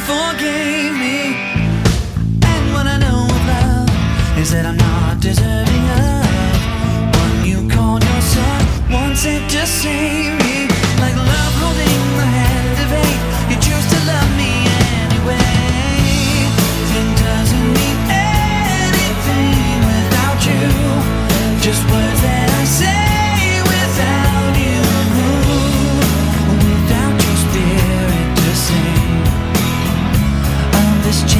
forgave me. And what I know of love is that I'm not deserving of one you called your son, once said to save me. Like love holding the hand of hate, you choose to love me anyway. It doesn't mean anything without you, just words that I say without you, without your spirit to sing of this